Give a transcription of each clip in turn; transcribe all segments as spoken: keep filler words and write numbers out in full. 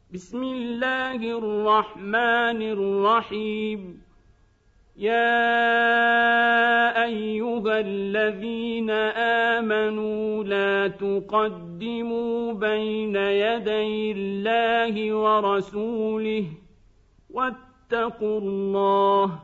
بسم الله الرحمن الرحيم. يا أيها الذين آمنوا لا تقدموا بين يدي الله ورسوله واتقوا الله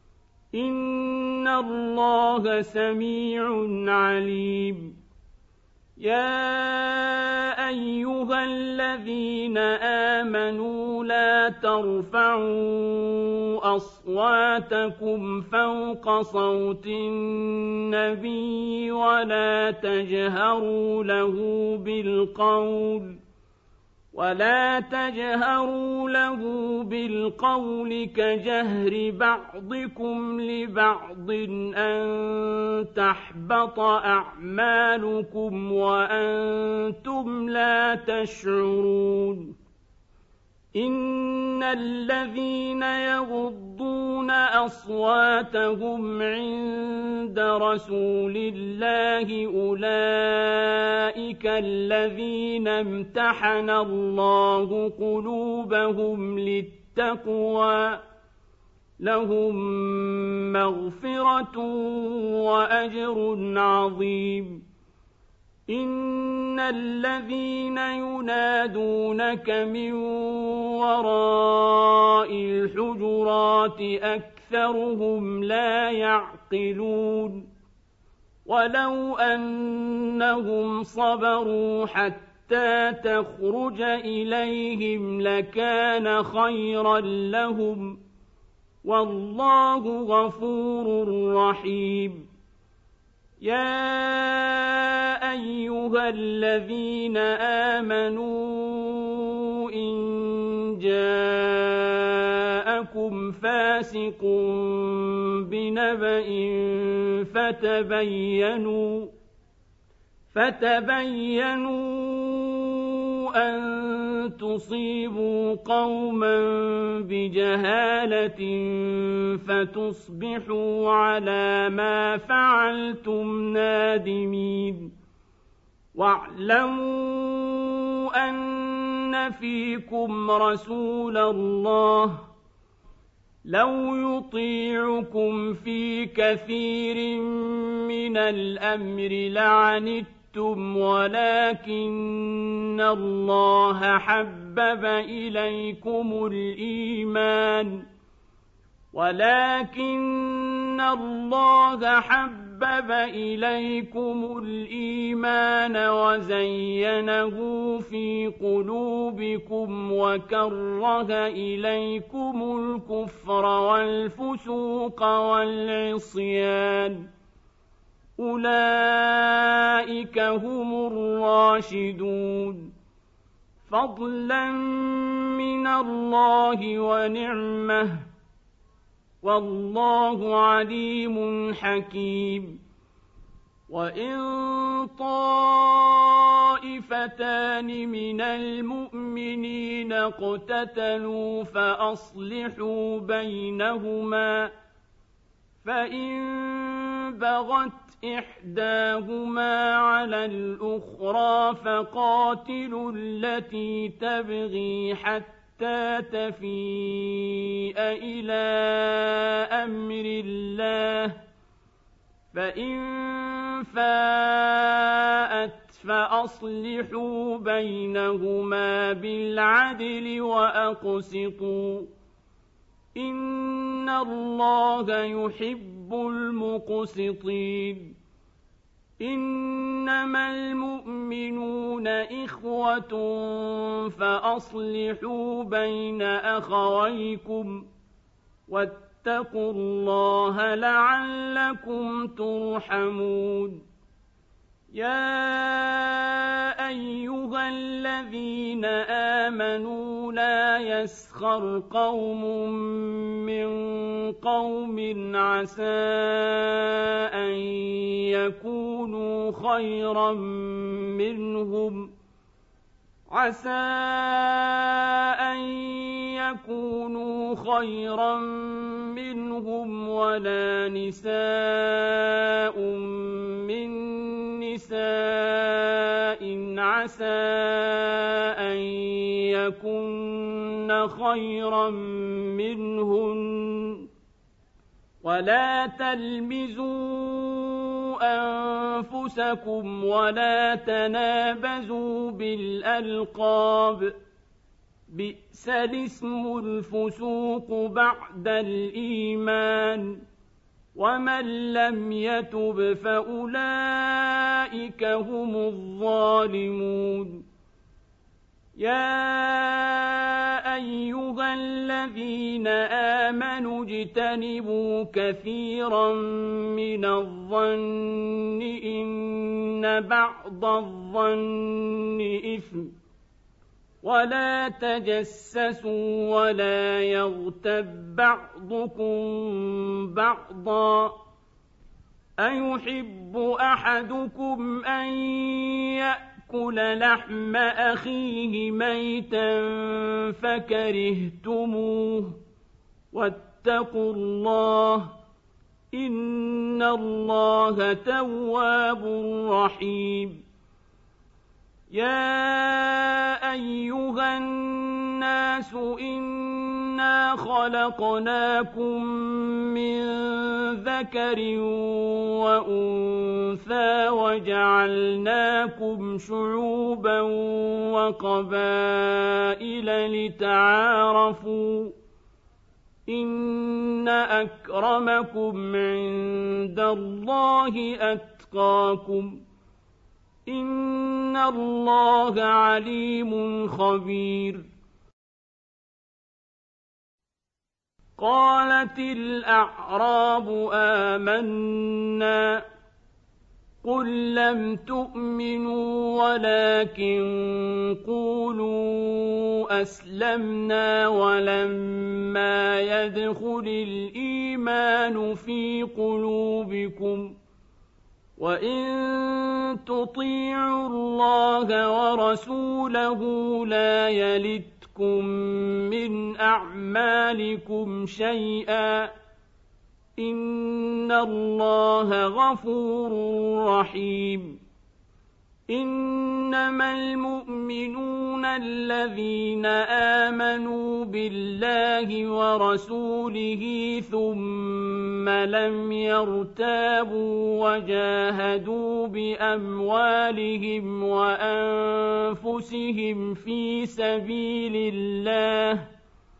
إن الله سميع عليم. يا أيها الذين آمنوا لا ترفعوا أصواتكم فوق صوت النبي ولا تجهروا له بالقول ولا تجهروا له بالقول كجهر بعضكم لبعض أن تحبط أعمالكم وأنتم لا تشعرون. إن الذين يغضون أصواتهم عند رسول الله أولئك الذين امتحن الله قلوبهم للتقوى لهم مغفرة وأجر عظيم. إن الذين ينادونك من وراء الحجرات أكثرهم لا يعقلون. ولو أنهم صبروا حتى تخرج إليهم لكان خيرا لهم والله غفور رحيم. يا أيها الذين آمنوا إن جاءكم فاسق بنبأ فتبينوا فتبينوا أن تصيبوا قوما بجهالة فتصبحوا على ما فعلتم نادمين. واعلموا أن فيكم رسول الله لو يطيعكم في كثير من الأمر لعنتم ولكن الله حبب إليكم الإيمان ولكن الله حبب إليكم الإيمان وزينه في قلوبكم وكره إليكم الكفر والفسوق والعصيان أولئك هم الراشدون فضلا من الله ونعمه والله عليم حكيم. وإن طائفتان من المؤمنين اقتتلوا فأصلحوا بينهما فإن بغت إحداهما على الأخرى فقاتلوا التي تبغي حتى تفيء إلى أمر الله فإن فاءت فأصلحوا بينهما بالعدل وأقسطوا إن الله يحب المقسطين. إنما المؤمنون إخوة فأصلحوا بين أخويكم واتقوا الله لعلكم ترحمون. يا أيها الذين آمنوا لا يسخر قوم من قوم عسى أن يكونوا خيرا منهم عسى أن يكونوا خيرا منهم ولا نساء من نساء عسى أن لكن خيرا منهن ولا تلمزوا أنفسكم ولا تنابزوا بالألقاب بئس الاسم الفسوق بعد الإيمان ومن لم يتب فأولئك هم الظالمون يا أيها الذين آمنوا اجتنبوا كثيرا من الظن إن بعض الظن إثم ولا تجسسوا ولا يغتب بعضكم بعضا أيحب أحدكم أن يأكل لحم أخيه ميتا فكرهتموه واتقوا الله إن الله تواب رحيم يا أيها الناس إنا خلقناكم من ذكر وأنثى وجعلناكم شعوبا وقبائل لتعارفوا إن أكرمكم عند الله أتقاكم إن الله عليم خبير قالت الأعراب آمنا قل لم تؤمنوا ولكن قولوا أسلمنا ولما يدخل الإيمان في قلوبكم وإن تطيعوا الله ورسوله لا يلتكم من أعمالكم شيئا إن الله غفور رحيم إنما المؤمنون الذين آمنوا بالله ورسوله ثم لم يرتابوا وجاهدوا بأموالهم وأنفسهم في سبيل الله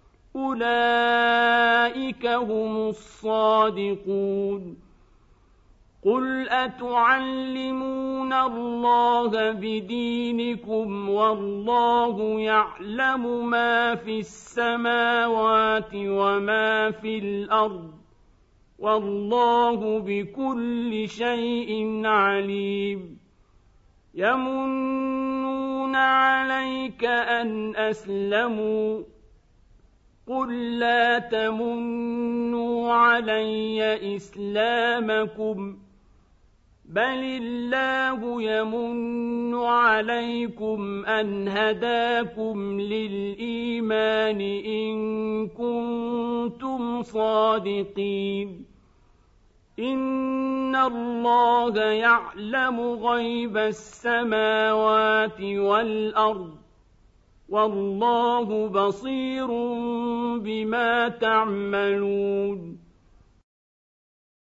أولئك هم الصادقون قل أتعلمون الله بدينكم والله يعلم ما في السماوات وما في الأرض والله بكل شيء عليم يمنون عليك أن أسلموا قل لا تمنوا علي إسلامكم بل الله يمن عليكم أن هداكم للإيمان إن كنتم صادقين إن الله يعلم غيب السماوات والأرض والله بصير بما تعملون